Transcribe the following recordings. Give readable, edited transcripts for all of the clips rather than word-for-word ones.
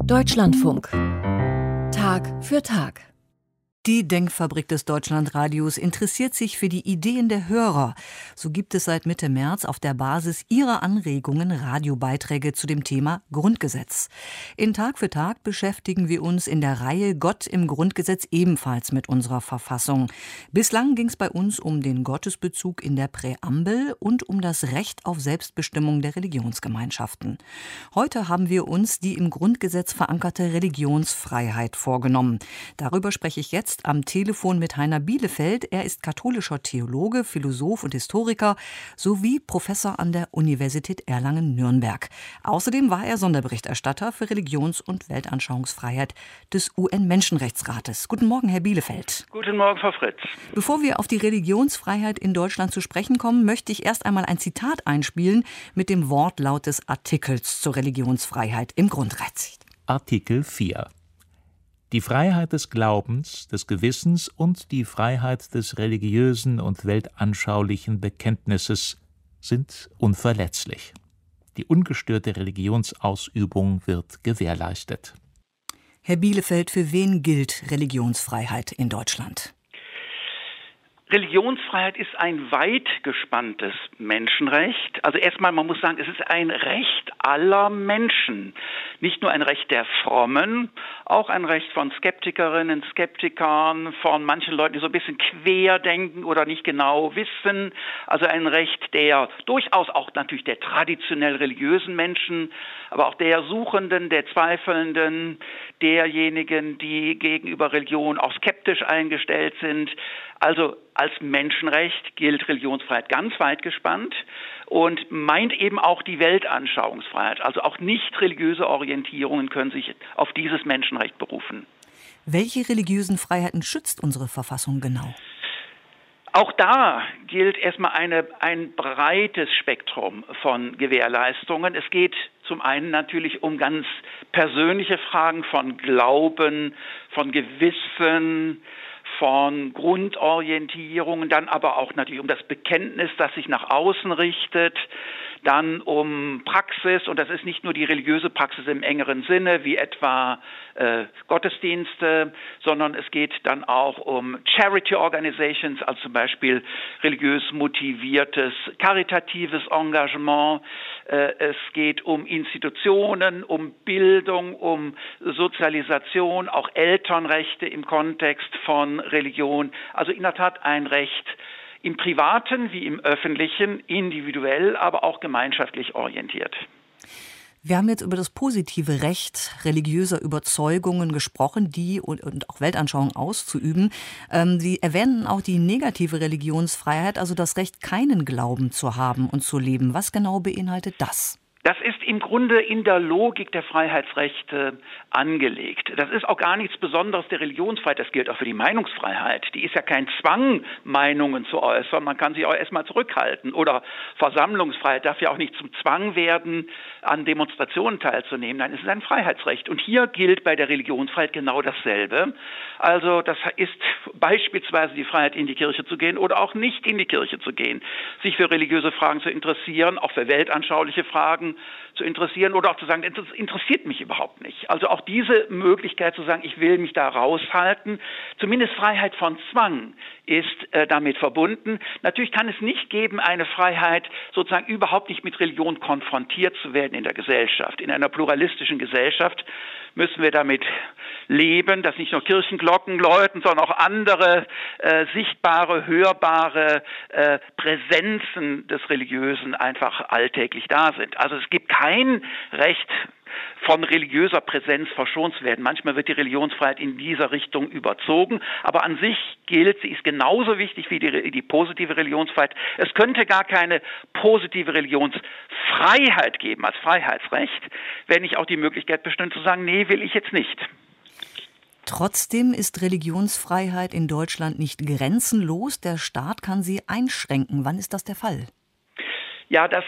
Deutschlandfunk. Tag für Tag. Die Denkfabrik des Deutschlandradios interessiert sich für die Ideen der Hörer. So gibt es seit Mitte März auf der Basis ihrer Anregungen Radiobeiträge zu dem Thema Grundgesetz. In Tag für Tag beschäftigen wir uns in der Reihe Gott im Grundgesetz ebenfalls mit unserer Verfassung. Bislang ging es bei uns um den Gottesbezug in der Präambel und um das Recht auf Selbstbestimmung der Religionsgemeinschaften. Heute haben wir uns die im Grundgesetz verankerte Religionsfreiheit vorgenommen. Darüber spreche ich jetzt am Telefon mit Heiner Bielefeld. Er ist katholischer Theologe, Philosoph und Historiker sowie Professor an der Universität Erlangen-Nürnberg. Außerdem war er Sonderberichterstatter für Religions- und Weltanschauungsfreiheit des UN-Menschenrechtsrates. Guten Morgen, Herr Bielefeld. Guten Morgen, Frau Fritz. Bevor wir auf die Religionsfreiheit in Deutschland zu sprechen kommen, möchte ich erst einmal ein Zitat einspielen mit dem Wortlaut des Artikels zur Religionsfreiheit im Grundrecht. Artikel 4. Die Freiheit des Glaubens, des Gewissens und die Freiheit des religiösen und weltanschaulichen Bekenntnisses sind unverletzlich. Die ungestörte Religionsausübung wird gewährleistet. Herr Bielefeld, für wen gilt Religionsfreiheit in Deutschland? Religionsfreiheit ist ein weit gespanntes Menschenrecht. Also erstmal, man muss sagen, es ist ein Recht aller Menschen. Nicht nur ein Recht der Frommen, auch ein Recht von Skeptikerinnen, Skeptikern, von manchen Leuten, die so ein bisschen quer denken oder nicht genau wissen. Also ein Recht der durchaus auch natürlich der traditionell religiösen Menschen, aber auch der Suchenden, der Zweifelnden, derjenigen, die gegenüber Religion auch skeptisch eingestellt sind. Also als Menschenrecht gilt Religionsfreiheit ganz weit gespannt und meint eben auch die Weltanschauungsfreiheit. Also auch nicht religiöse Orientierungen können sich auf dieses Menschenrecht berufen. Welche religiösen Freiheiten schützt unsere Verfassung genau? Auch da gilt erstmal ein breites Spektrum von Gewährleistungen. Es geht zum einen natürlich um ganz persönliche Fragen von Glauben, von Gewissen, von Grundorientierungen, dann aber auch natürlich um das Bekenntnis, das sich nach außen richtet, dann um Praxis, und das ist nicht nur die religiöse Praxis im engeren Sinne, wie etwa Gottesdienste, sondern es geht dann auch um Charity Organizations, also zum Beispiel religiös motiviertes, karitatives Engagement. Es geht um Institutionen, um Bildung, um Sozialisation, auch Elternrechte im Kontext von Religion. Also in der Tat ein Recht im Privaten wie im Öffentlichen, individuell, aber auch gemeinschaftlich orientiert. Wir haben jetzt über das positive Recht religiöser Überzeugungen gesprochen, die und auch Weltanschauungen auszuüben. Sie erwähnen auch die negative Religionsfreiheit, also das Recht, keinen Glauben zu haben und zu leben. Was genau beinhaltet das? Das ist im Grunde in der Logik der Freiheitsrechte angelegt. Das ist auch gar nichts Besonderes der Religionsfreiheit. Das gilt auch für die Meinungsfreiheit. Die ist ja kein Zwang, Meinungen zu äußern. Man kann sich auch erstmal zurückhalten. Oder Versammlungsfreiheit darf ja auch nicht zum Zwang werden, an Demonstrationen teilzunehmen. Nein, es ist ein Freiheitsrecht. Und hier gilt bei der Religionsfreiheit genau dasselbe. Also das ist beispielsweise die Freiheit, in die Kirche zu gehen oder auch nicht in die Kirche zu gehen. Sich für religiöse Fragen zu interessieren, auch für weltanschauliche Fragen zu interessieren oder auch zu sagen, das interessiert mich überhaupt nicht. Also auch diese Möglichkeit zu sagen, ich will mich da raushalten, zumindest Freiheit von Zwang ist damit verbunden. Natürlich kann es nicht geben, eine Freiheit sozusagen überhaupt nicht mit Religion konfrontiert zu werden in der Gesellschaft. In einer pluralistischen Gesellschaft müssen wir damit leben, dass nicht nur Kirchenglocken läuten, sondern auch andere sichtbare, hörbare Präsenzen des Religiösen einfach alltäglich da sind. Also es gibt kein Recht, von religiöser Präsenz verschont zu werden. Manchmal wird die Religionsfreiheit in dieser Richtung überzogen, aber an sich gilt, sie ist genauso wichtig wie die positive Religionsfreiheit. Es könnte gar keine positive Religionsfreiheit geben als Freiheitsrecht, wenn nicht auch die Möglichkeit bestünde zu sagen, nee, will ich jetzt nicht. Trotzdem ist Religionsfreiheit in Deutschland nicht grenzenlos. Der Staat kann sie einschränken. Wann ist das der Fall? Ja, das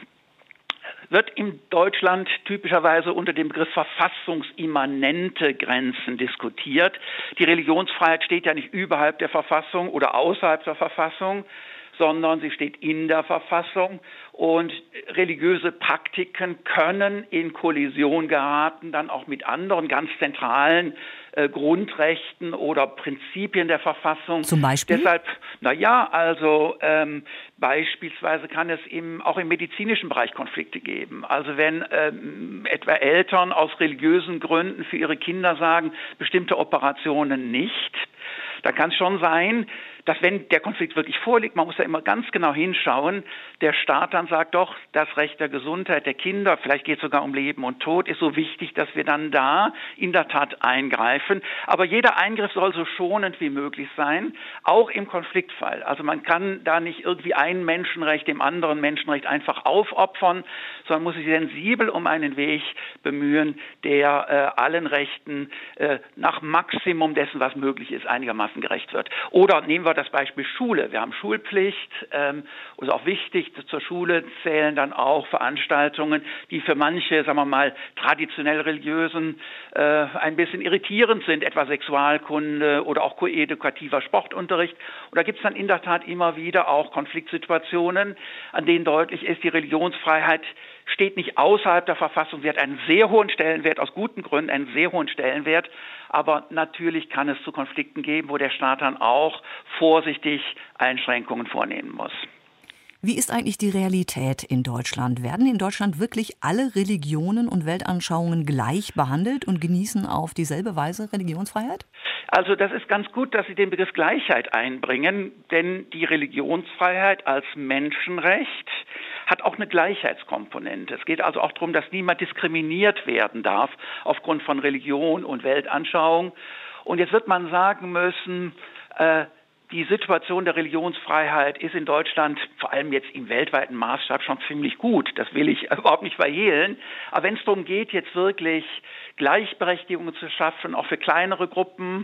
wird in Deutschland typischerweise unter dem Begriff verfassungsimmanente Grenzen diskutiert. Die Religionsfreiheit steht ja nicht überhalb der Verfassung oder außerhalb der Verfassung, sondern sie steht in der Verfassung. Und religiöse Praktiken können in Kollision geraten, dann auch mit anderen ganz zentralen Grundrechten oder Prinzipien der Verfassung. Zum Beispiel? Deshalb, beispielsweise kann es auch im medizinischen Bereich Konflikte geben. Also wenn etwa Eltern aus religiösen Gründen für ihre Kinder sagen, bestimmte Operationen nicht, da kann es schon sein, dass wenn der Konflikt wirklich vorliegt, man muss ja immer ganz genau hinschauen, der Staat dann sagt, doch, das Recht der Gesundheit der Kinder, vielleicht geht es sogar um Leben und Tod, ist so wichtig, dass wir dann da in der Tat eingreifen. Aber jeder Eingriff soll so schonend wie möglich sein, auch im Konfliktfall. Also man kann da nicht irgendwie ein Menschenrecht dem anderen Menschenrecht einfach aufopfern, sondern muss sich sensibel um einen Weg bemühen, der allen Rechten nach Maximum dessen, was möglich ist, einigermaßen gerecht wird. Oder nehmen wir das Beispiel Schule. Wir haben Schulpflicht. Ist auch wichtig, zur Schule zählen dann auch Veranstaltungen, die für manche, sagen wir mal, traditionell religiösen ein bisschen irritierend sind, etwa Sexualkunde oder auch koedukativer Sportunterricht. Und da gibt es dann in der Tat immer wieder auch Konfliktsituationen, an denen deutlich ist, die Religionsfreiheit steht nicht außerhalb der Verfassung. Sie hat einen sehr hohen Stellenwert, aus guten Gründen einen sehr hohen Stellenwert. Aber natürlich kann es zu Konflikten geben, wo der Staat dann auch vorsichtig Einschränkungen vornehmen muss. Wie ist eigentlich die Realität in Deutschland? Werden in Deutschland wirklich alle Religionen und Weltanschauungen gleich behandelt und genießen auf dieselbe Weise Religionsfreiheit? Also das ist ganz gut, dass Sie den Begriff Gleichheit einbringen, denn die Religionsfreiheit als Menschenrecht hat auch eine Gleichheitskomponente. Es geht also auch darum, dass niemand diskriminiert werden darf aufgrund von Religion und Weltanschauung. Und jetzt wird man sagen müssen, die Situation der Religionsfreiheit ist in Deutschland, vor allem jetzt im weltweiten Maßstab, schon ziemlich gut. Das will ich überhaupt nicht verhehlen. Aber wenn es darum geht, jetzt wirklich Gleichberechtigung zu schaffen, auch für kleinere Gruppen,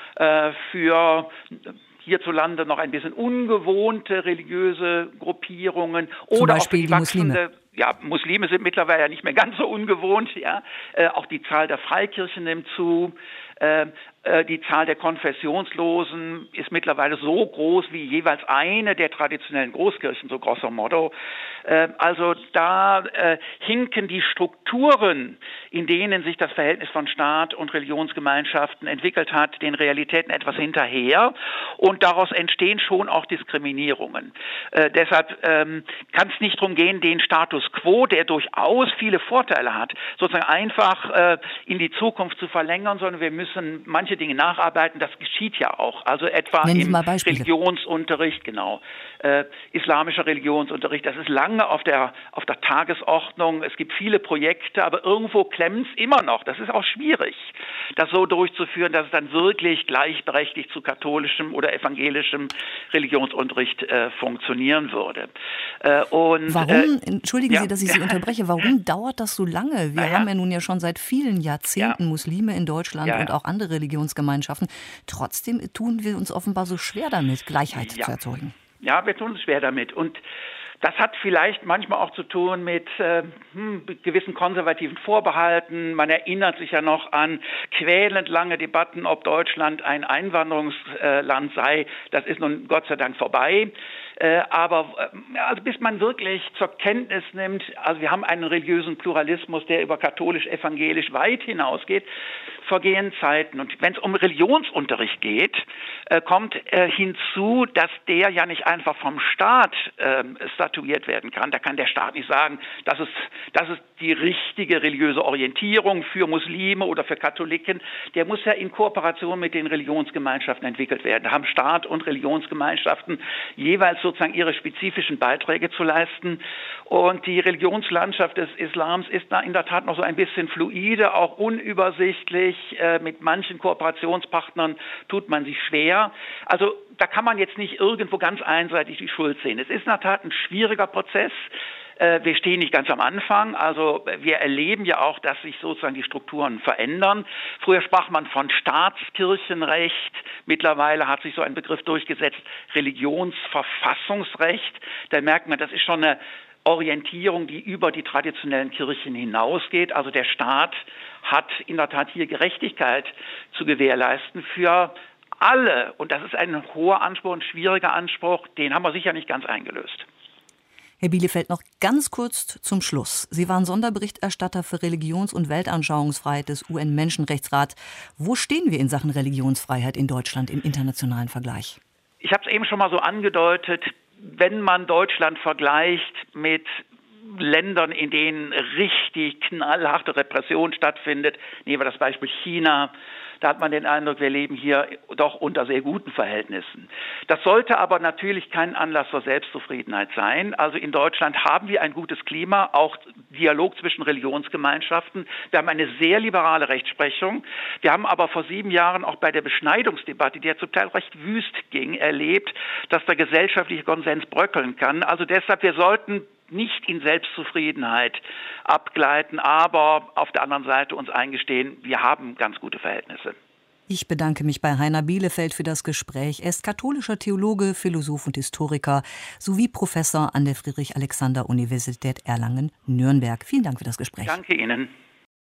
für hierzulande noch ein bisschen ungewohnte religiöse Gruppierungen oder auch die wachsende, Muslime sind mittlerweile ja nicht mehr ganz so ungewohnt, auch die Zahl der Freikirchen nimmt zu. Die Zahl der Konfessionslosen ist mittlerweile so groß wie jeweils eine der traditionellen Großkirchen, so grosso modo. Also da hinken die Strukturen, in denen sich das Verhältnis von Staat und Religionsgemeinschaften entwickelt hat, den Realitäten etwas hinterher. Und daraus entstehen schon auch Diskriminierungen. Deshalb kann es nicht darum gehen, den Status quo, der durchaus viele Vorteile hat, sozusagen einfach in die Zukunft zu verlängern, sondern wir müssen manche Dinge nacharbeiten. Das geschieht ja auch. Also etwa im Religionsunterricht, islamischer Religionsunterricht. Das ist lange auf der Tagesordnung. Es gibt viele Projekte, aber irgendwo klemmt es immer noch. Das ist auch schwierig, das so durchzuführen, dass es dann wirklich gleichberechtigt zu katholischem oder evangelischem Religionsunterricht funktionieren würde. Warum, entschuldigen Sie, dass ich Sie unterbreche, warum dauert das so lange? Wir haben ja nun ja schon seit vielen Jahrzehnten Muslime in Deutschland und auch andere Religionsgemeinschaften. Trotzdem tun wir uns offenbar so schwer damit, Gleichheit zu erzeugen. Ja, wir tun uns schwer damit. Und das hat vielleicht manchmal auch zu tun mit gewissen konservativen Vorbehalten. Man erinnert sich ja noch an quälend lange Debatten, ob Deutschland ein Einwanderungsland sei. Das ist nun Gott sei Dank vorbei. Aber bis man wirklich zur Kenntnis nimmt, also wir haben einen religiösen Pluralismus, der über katholisch-evangelisch weit hinausgeht, vergehen Zeiten. Und wenn es um Religionsunterricht geht, kommt hinzu, dass der ja nicht einfach vom Staat statuiert werden kann. Da kann der Staat nicht sagen, das ist die richtige religiöse Orientierung für Muslime oder für Katholiken. Der muss ja in Kooperation mit den Religionsgemeinschaften entwickelt werden. Da haben Staat und Religionsgemeinschaften jeweils sozusagen ihre spezifischen Beiträge zu leisten. Und die Religionslandschaft des Islams ist da in der Tat noch so ein bisschen fluide, auch unübersichtlich. Mit manchen Kooperationspartnern tut man sich schwer. Also da kann man jetzt nicht irgendwo ganz einseitig die Schuld sehen. Es ist in der Tat ein schwieriger Prozess. Wir stehen nicht ganz am Anfang, also wir erleben ja auch, dass sich sozusagen die Strukturen verändern. Früher sprach man von Staatskirchenrecht, mittlerweile hat sich so ein Begriff durchgesetzt, Religionsverfassungsrecht. Da merkt man, das ist schon eine Orientierung, die über die traditionellen Kirchen hinausgeht. Also der Staat hat in der Tat hier Gerechtigkeit zu gewährleisten für alle, und das ist ein hoher Anspruch, ein schwieriger Anspruch, den haben wir sicher nicht ganz eingelöst. Herr Bielefeld, noch ganz kurz zum Schluss. Sie waren Sonderberichterstatter für Religions- und Weltanschauungsfreiheit des UN-Menschenrechtsrats. Wo stehen wir in Sachen Religionsfreiheit in Deutschland im internationalen Vergleich? Ich habe es eben schon mal so angedeutet, wenn man Deutschland vergleicht mit Ländern, in denen richtig knallharte Repression stattfindet, nehmen wir das Beispiel China, da hat man den Eindruck, wir leben hier doch unter sehr guten Verhältnissen. Das sollte aber natürlich kein Anlass zur Selbstzufriedenheit sein. Also in Deutschland haben wir ein gutes Klima, auch Dialog zwischen Religionsgemeinschaften. Wir haben eine sehr liberale Rechtsprechung. Wir haben aber vor 7 Jahren auch bei der Beschneidungsdebatte, die ja zum Teil recht wüst ging, erlebt, dass der gesellschaftliche Konsens bröckeln kann. Also deshalb, wir sollten nicht in Selbstzufriedenheit abgleiten, aber auf der anderen Seite uns eingestehen, wir haben ganz gute Verhältnisse. Ich bedanke mich bei Heiner Bielefeld für das Gespräch. Er ist katholischer Theologe, Philosoph und Historiker sowie Professor an der Friedrich-Alexander-Universität Erlangen-Nürnberg. Vielen Dank für das Gespräch. Danke Ihnen.